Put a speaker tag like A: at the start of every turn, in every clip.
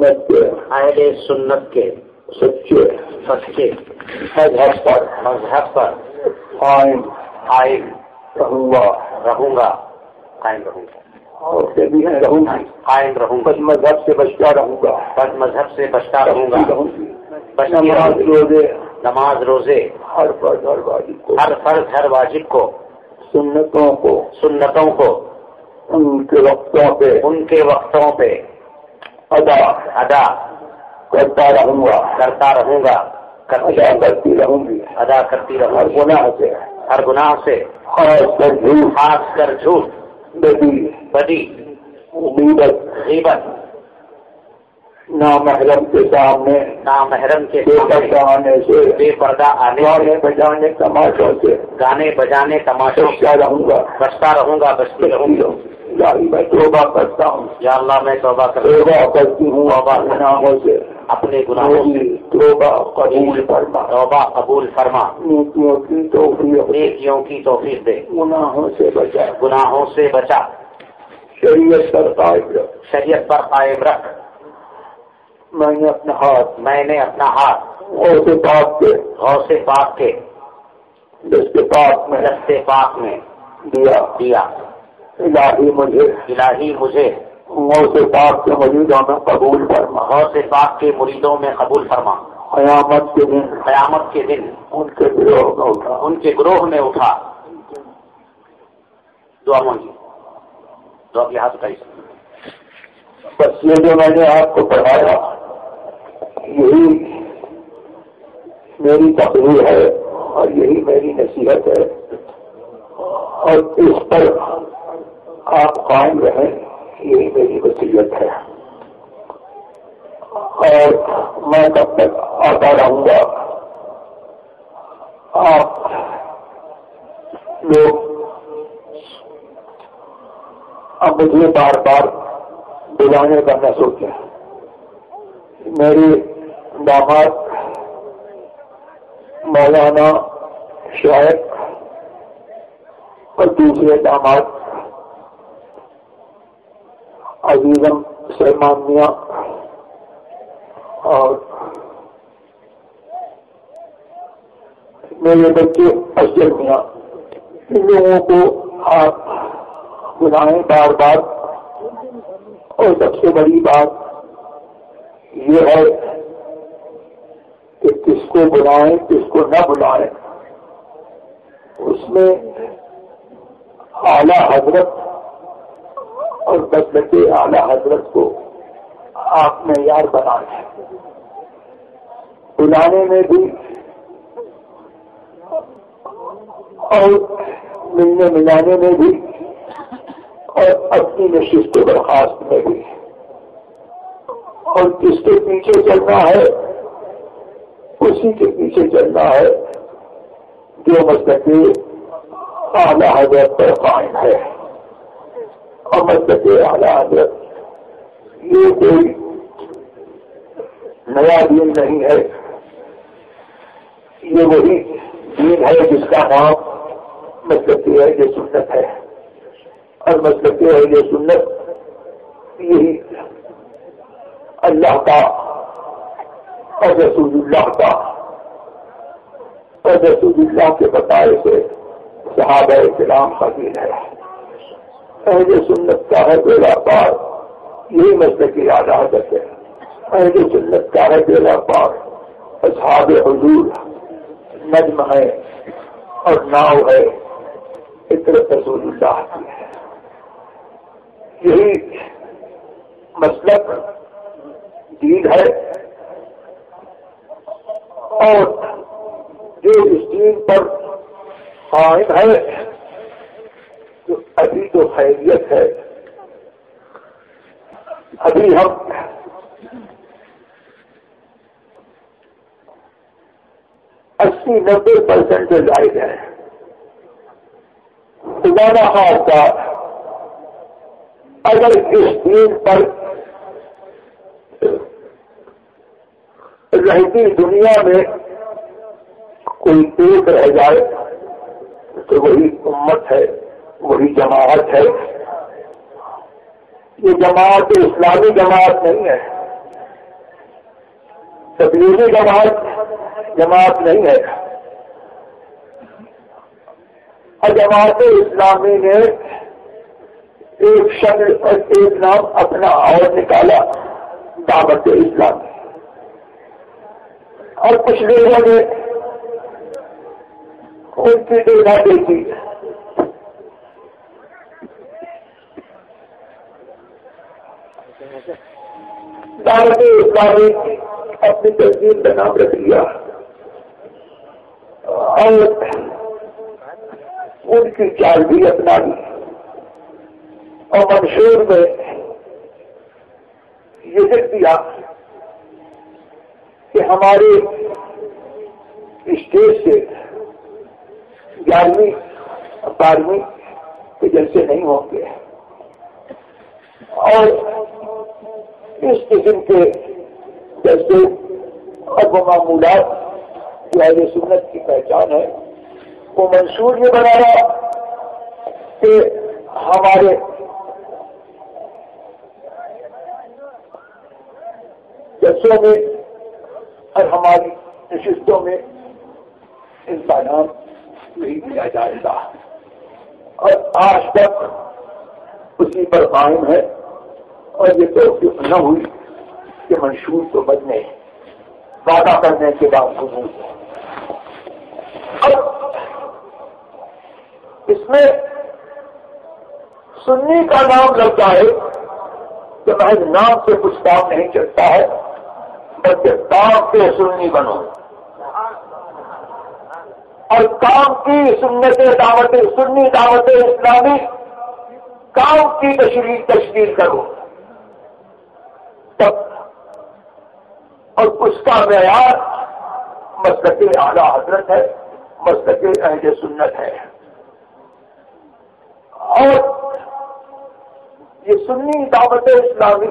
A: سنت کے سچے مذہب پر قائم رہوں گا قائم رہوں گا اور بھی ہے قائم رہوں گا، بد مذہب سے بچتا رہوں گا نماز روزے ہر فرض ہر واجب کو سنتوں کو ان کے وقتوں پہ ادا کرتا رہوں گا ادا کرتی رہوں ہر گناہ سے خاص کر جھوٹ بدی غیبت نامحرم کے سامنے بے پردہ آنے بجانے تماشوں سے بچتا رہوں گا میں توبہ کرتا ہوں یا اللہ میں توبہ کرتی ہوں گناہوں سے اپنے گناہوں سے توبہ قبول فرما نیکیوں کی توفیق دے گناہوں سے بچا شریعت پر قائم رکھ میں نے اپنا ہاتھ غوث پاک کے دست پاک میں دیا الہی مجھے غوث پاک کے مریدوں میں قبول فرما قیامت کے دن ان کے گروہ میں اٹھا دعا مانگی دعا کی ہاتھ اٹھائی بس یہ جو میں نے آپ کو پڑھایا یہی میری تقریر ہے اور یہی میری نصیحت ہے اور اس پر آپ قائم رہیں یہی میری وصیت ہے اور میں تب تک آتا رہوں گا آپ لوگ اب مجھے بار بار بلانے کا نہ سوچیں میرے داماد مولانا شاعر اور دوسرے داماد عزیزم سلمان میاں اور میرے بچے افضل میاں ان لوگوں کو آپ بلائیں بار بار اور سب سے بڑی بات یہ ہے کہ کس کو بلائیں کس کو نہ بلائیں اس میں اعلیٰ حضرت اور مسلک اعلیٰ حضرت کو آپ معیار بنائیں بلانے میں بھی اور ملنے ملانے میں بھی اور اپنی نشست و برخاست میں بھی اور کس کے پیچھے چلنا ہے اسی کے پیچھے چلنا ہے جو مسلک اعلیٰ حضرت پر قائم ہے اور مسلک اعلیٰ حضرت یہ کوئی نیا دین نہیں ہے یہ وہی دین ہے جس کا نام مسلک اہل سنت ہے اور مسلک اہل سنت یہی اللہ کا اور رسول اللہ کا اور رسول اللہ کے بتائے سے صحابہ کرام کا دین ہے اہل سنت کا ہے بیڑا پار یہی مسلک اعلیٰ حضرت ہے اہل سنت کا ہے بیڑا پار اصحاب حضور نجم ہے اور ناؤ ہے فطرت رسول اللہ کی ہے یہی مسلک دین ہے اور جو اس دین پر قائم ہے تو ابھی تو خیریت ہے ابھی ہم 80-90% زائد ہیں خدا نہ خواستہ اگر اس دین پر رہتی دنیا میں کوئی ایک رہ جائے تو وہی امت ہے وہی جماعت ہے یہ جماعت اسلامی جماعت نہیں ہے تبلیغی جماعت نہیں ہے. اور جماعت اسلامی نے ایک شکل اور ایک نام اپنا اور نکالا، دعوت اسلامی. اور کچھ لوگوں نے ان کی دیکھا دیکھی دعوت اسلامی اپنی تنظیم کا نام رکھ لیا اور ان کی چال بھی اپنا لی اور منشور میں یہ لکھ دیا کہ ہمارے اسٹیج سے 11ویں 12ویں کے جلسے نہیں ہوں گے اور اس قسم کے جلسے اور وہ معمولات جو اہل سنت کی پہچان ہے وہ منشور یہ بنایا کہ ہمارے جلسوں میں اور ہماری نشستوں میں ان کا نام نہیں دیا جائے گا. اور آج تک اسی پر قائم ہے اور یہ توفیق نہ ہوئی کہ منشور کو بدلے وعدہ کرنے کے باوجود. اب اس میں سنی کا نام لگتا ہے کہ محض نام سے کچھ کام نہیں چلتا ہے بلکہ کام کے سنی بنو اور کام کی سنت دعوت سنی دعوت اسلامی کام کی تشکیل کرو تب. اور اس کا معیار مسلک اعلیٰ حضرت ہے، مسلک اہل سنت ہے. اور یہ سنی دعوت اسلامی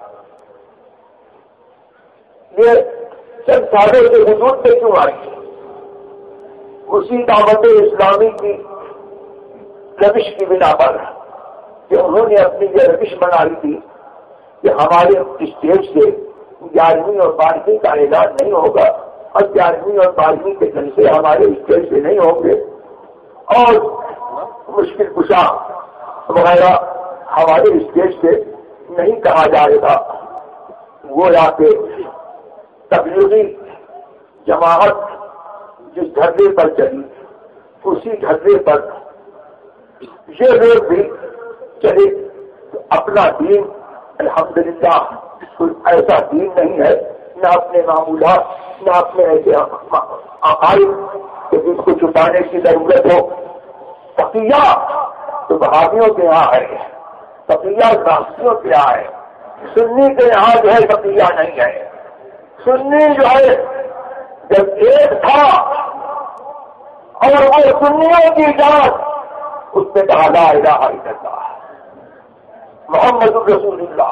A: یہ چند سالوں کے وجود پہ کیوں آئی؟ اسی دعوت اسلامی کی روش کی بنا پر کہ انہوں نے اپنی یہ روش بنا لی تھی کہ ہمارے اسٹیج سے 11ویں اور 12ویں کا اعلان نہیں ہوگا اور 11ویں اور 12ویں کے جلسے ہمارے اسٹیج سے نہیں ہوں گے اور مشکل کشا وغیرہ ہمارے اسٹیج سے نہیں کہا جائے گا. وہ یا کہ تبلیغی جماعت جس دھرنے پر چلی اسی دھرنے پر یہ لوگ بھی چلے. اپنا دین الحمدللہ کوئی ایسا دین نہیں ہے، نہ اپنے معمولات نہ اپنے ایسے عقائد کہ جس کو چھپانے کی ضرورت ہو. تقیہ تو بہادیوں کے یہاں ہے، تقیہ راستیوں کے یہاں ہے. سنی کے یہاں جو ہے تقیہ نہیں ہے. سنی جو ہے جب ایک تھا اور وہ سنیوں کی جان اس نے کہا لا الہ الا اللہ محمد رسول اللہ،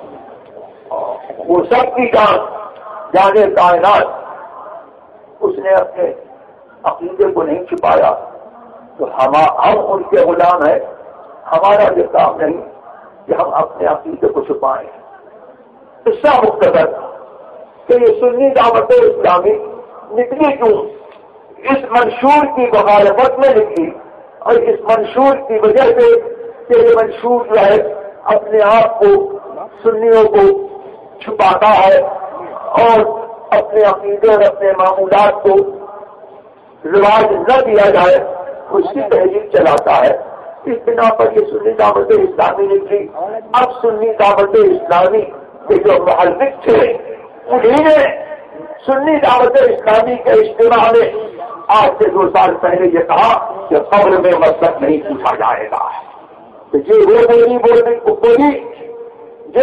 A: وہ سب کی جان جانے کائنات. اس نے اپنے عقیدے کو نہیں چھپایا تو ہم ان کے غلام ہیں. ہمارا یہ کام نہیں کہ ہم اپنے عقیدے کو چھپائیں. اس کا مختصر کہ یہ سنی دعوت اسلامی نکلی کیوں؟ اس منشور کی مخالفت میں نکلی اور اس منشور کی وجہ سے کہ یہ منشور جو ہے اپنے آپ کو سنیوں کو چھپاتا ہے اور اپنے عقیدے اور اپنے معمولات کو رواج نہ دیا جائے اس کی تحریک چلاتا ہے. اس بنا پر یہ سنی دعوت اسلامی نکلی. اب سنی دعوت اسلامی کے جو محلق تھے انہیں نے سنی دعوت اسلامی کے اجتماع میں آج سے 2 سال پہلے یہ کہا کہ قبر میں مسلک نہیں پوچھا جائے گا. تو یہ وہ بولی جو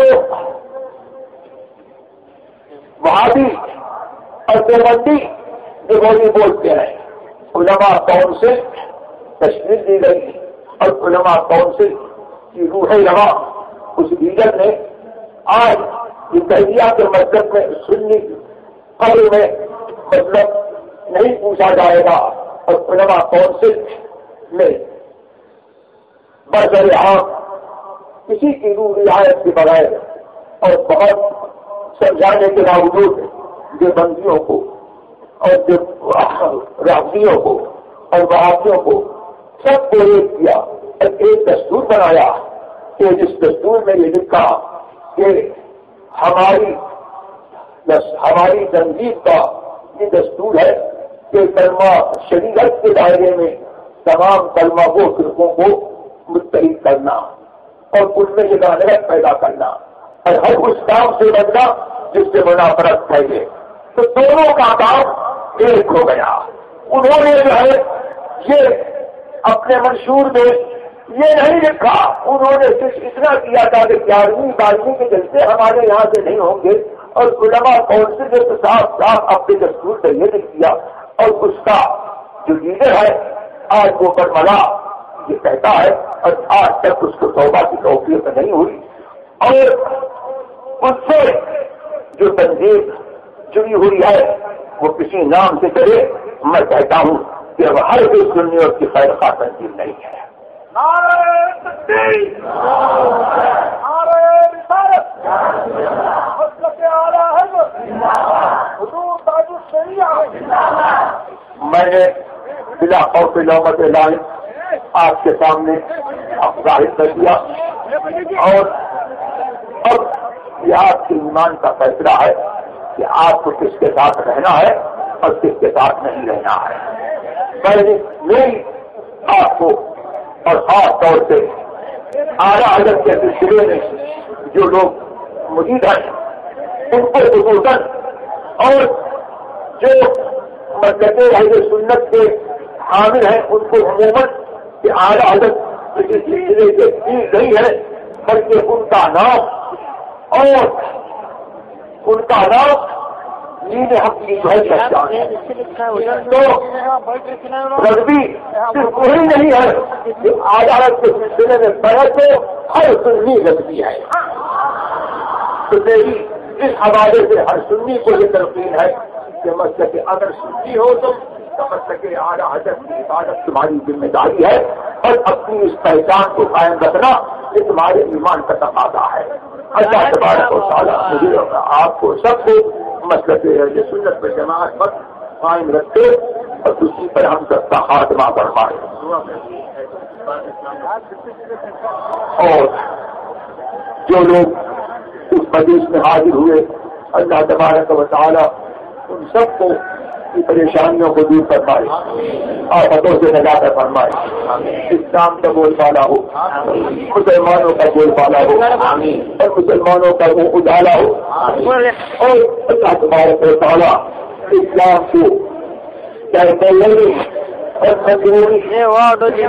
A: وہابی اور دیوبندی جو بولی بولتے ہیں. علماء کونسل تشکیل دی گئی اور علماء کونسل کی روح رواں اس لیڈر نے آج یہ کہہ دیا کہ مسجد میں سنی قبر میں مطلب نہیں پوچھا جائے گا اور علماء کونسل میں برسر عام کسی کی روح رعایت کے بغیر اور بہت سمجھانے کے باوجود دیوبندیوں کو اور رافضیوں کو اور وہابیوں کو سب کو ایک کیا اور ایک دستور بنایا کہ جس دستور میں یہ لکھا کہ ہماری تنظیم کا یہ دستور ہے کہ کلمہ شریعت کے دائرے میں تمام کلمہ کو فرقوں کو متحد کرنا اور ان میں جدانت پیدا کرنا اور ہر اس کام سے بچنا جس سے منافرت پھیلے. تو دونوں کا کام ایک ہو گیا. انہوں نے جو ہے یہ اپنے منشور میں یہ نہیں لکھا, انہوں نے صرف اتنا کیا تھا کہ 11ویں 12ویں کے جلسے ہمارے یہاں سے نہیں ہوں گے, اور علماء کونسل نے تو صاف صاف اپنے دستور سے یہ لکھ دیا. اور اس کا جو لیڈر ہے آج وہ برملا یہ کہتا ہے, اور آج تک اس کو توبہ کی توفیق نہیں ہوئی, اور اس سے جو تنظیم جڑی ہوئی ہے وہ کسی نام سے چلے. میں کہتا ہوں کہ اب ہر کوئی سنیوں کی خیر خواہ تنظیم نہیں ہے. میں نے بلا خوف لومت لائن آپ کے سامنے ظاہر کر دیا, اور اب یہ آپ کے ایمان کا فیصلہ ہے کہ آپ کو کس کے ساتھ رہنا ہے اور کس کے ساتھ نہیں رہنا ہے. میری آپ کو اور خاص طور سے اعلیٰ حضرت کے سلسلے میں جو لوگ مرید ہیں ان کو خصوصاً, اور جو مسلک اہل سنت کے حامل ہیں ان کو عموماً کہ اعلیٰ حضرت کسی سلسلے کے چیز نہیں ہے, بلکہ ان کا نام دین حق کی جو ہے پہچان ہے. تو رضوی صرف وہی نہیں ہے کہ عدالت کے سلسلے میں پڑھے تو ہر سنی رضوی ہے. تو میری اس حوالے سے ہر سنی کو یہ تلقین ہے کہ مسلک اگر سنی ہو تو مسلک اعلیٰ حضرت کی عبادت تمہاری ذمہ داری ہے, اور اپنی اس پہچان کو قائم رکھنا یہ تمہارے ایمان کا تقاضا ہے. اللہ تبارک و تعالیٰ مجھے آپ کو سب کو مسلک سنت پر جماعت پر قائم رکھے اور اسی پر ہم سب کا خاتمہ فرمائے. اور جو لوگ اس مجلس میں حاضر ہوئے اللہ تبارک و تعالیٰ ان سب کو کی پریشانیوں کو دور فرمائے, آفتوں سے نجات فرمائے, اسلام کا بول بالا ہو, مسلمانوں کا بول بالا ہو, اور مسلمانوں کا وہ اجالا ہو, اور اللہ تبارک و تعالیٰ اسلام کو اور مجبوری وہاں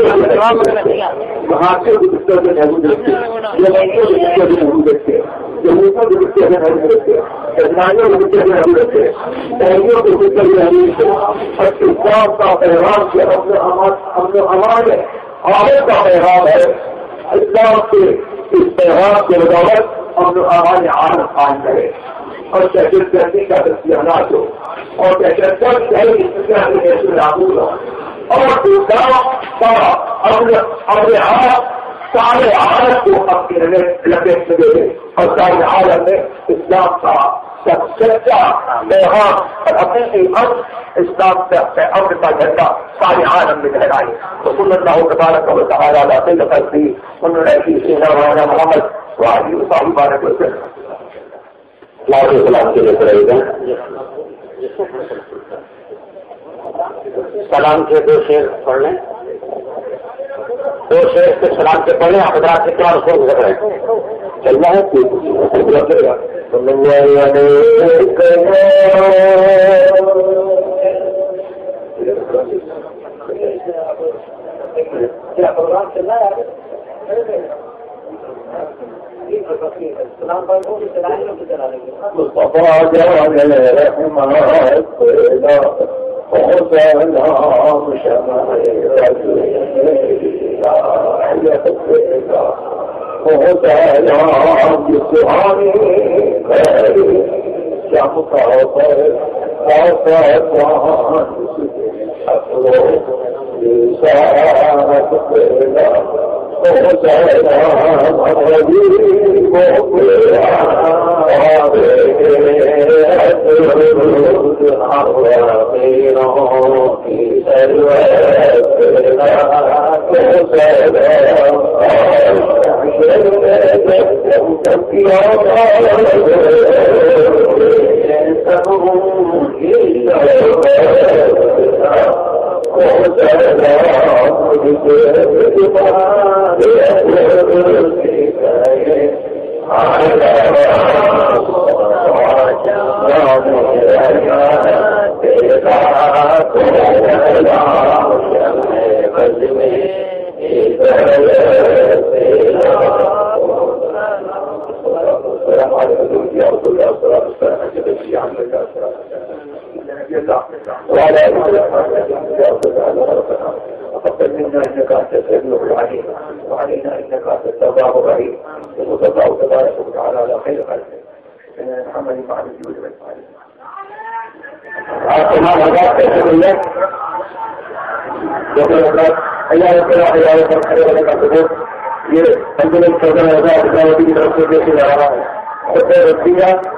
A: سے اسلام کا پیغام سے ہمارے کا پیغام ہے. اسلام کے اس پیغام کے بدولت امن و امان عالم قائم کرے, اور دہشت گردی کا دستیانات ہو, اور دہشت گرد لاگو ہو, اور اسلام کا اپنے آپ سارے عالم کو اپنی لپیٹ میں دے دے, اور سارے عالم میں اسلام کا سچا پیغام اور حقیقی امن اسلام سے امن کا جھنڈا سارے عالم میں لہرائے. تو صلی اللہ تبارک و تعالی علیہ وسلم انہوں نے سیدنا محمد وعلی صاحب وسلم سلام کے لیے کرے گا. سلام کے 2 شعر پڑھ لیں, 2 شعر کے سلام کے پڑھ لیں. آپ حضرات سے کیا رسول کر رہے ہیں چلنا ہے کیا پروگرام چلنا ہے وعلينا انك انت التواب الرحيم وصلى الله تبارك وتعالى على خير خلقه سيدنا محمد وعلى اله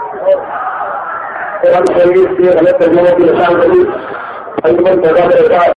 A: وصحبه وسلم.